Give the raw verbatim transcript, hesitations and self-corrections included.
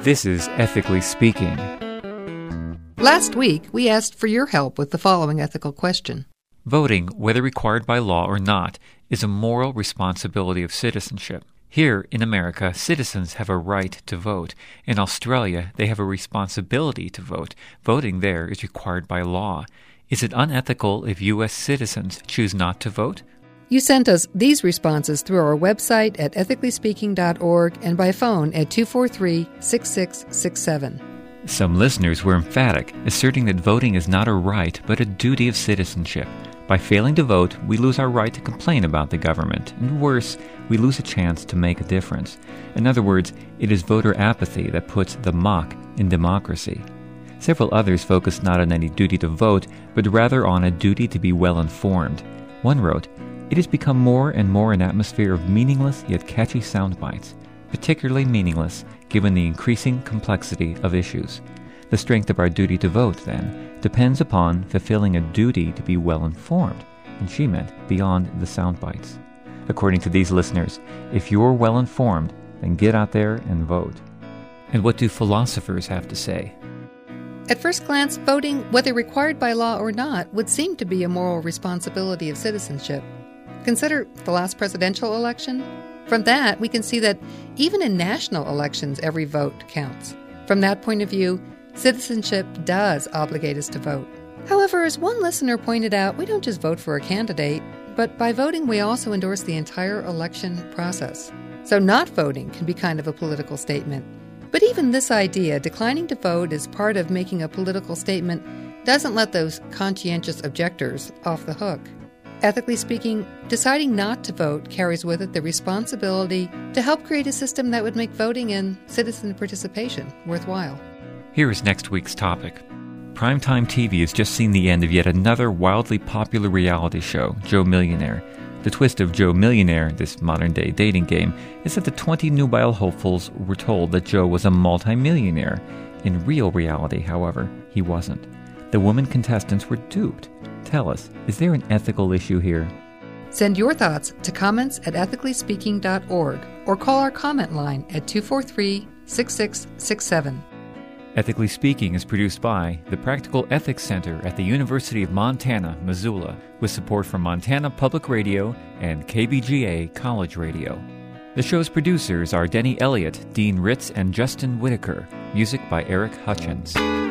This is Ethically Speaking. Last week, we asked for your help with the following ethical question. Voting, whether required by law or not, is a moral responsibility of citizenship. Here in America, citizens have a right to vote. In Australia, they have a responsibility to vote. Voting there is required by law. Is it unethical if U S citizens choose not to vote? You sent us these responses through our website at ethically speaking dot org and by phone at two four three, six six six seven. Some listeners were emphatic, asserting that voting is not a right but a duty of citizenship. By failing to vote, we lose our right to complain about the government, and worse, we lose a chance to make a difference. In other words, it is voter apathy that puts the mock in democracy. Several others focused not on any duty to vote, but rather on a duty to be well informed. One wrote, "It has become more and more an atmosphere of meaningless yet catchy sound bites, particularly meaningless given the increasing complexity of issues. The strength of our duty to vote, then, depends upon fulfilling a duty to be well informed," and she meant beyond the sound bites. According to these listeners, if you're well informed, then get out there and vote. And what do philosophers have to say? At first glance, voting, whether required by law or not, would seem to be a moral responsibility of citizenship. Consider the last presidential election. From that, we can see that even in national elections, every vote counts. From that point of view, citizenship does obligate us to vote. However, as one listener pointed out, we don't just vote for a candidate, but by voting, we also endorse the entire election process. So not voting can be kind of a political statement. But even this idea, declining to vote as part of making a political statement, doesn't let those conscientious objectors off the hook. Ethically speaking, deciding not to vote carries with it the responsibility to help create a system that would make voting and citizen participation worthwhile. Here is next week's topic. Primetime T V has just seen the end of yet another wildly popular reality show, Joe Millionaire. The twist of Joe Millionaire, this modern-day dating game, is that the twenty nubile hopefuls were told that Joe was a multimillionaire. In real reality, however, he wasn't. The women contestants were duped. Tell us, is there an ethical issue here? Send your thoughts to comments at ethically speaking dot org or call our comment line at two four three, six six six seven. Ethically Speaking is produced by the Practical Ethics Center at the University of Montana, Missoula, with support from Montana Public Radio and K B G A College Radio. The show's producers are Denny Elliott, Dean Ritz, and Justin Whitaker. Music by Eric Hutchins.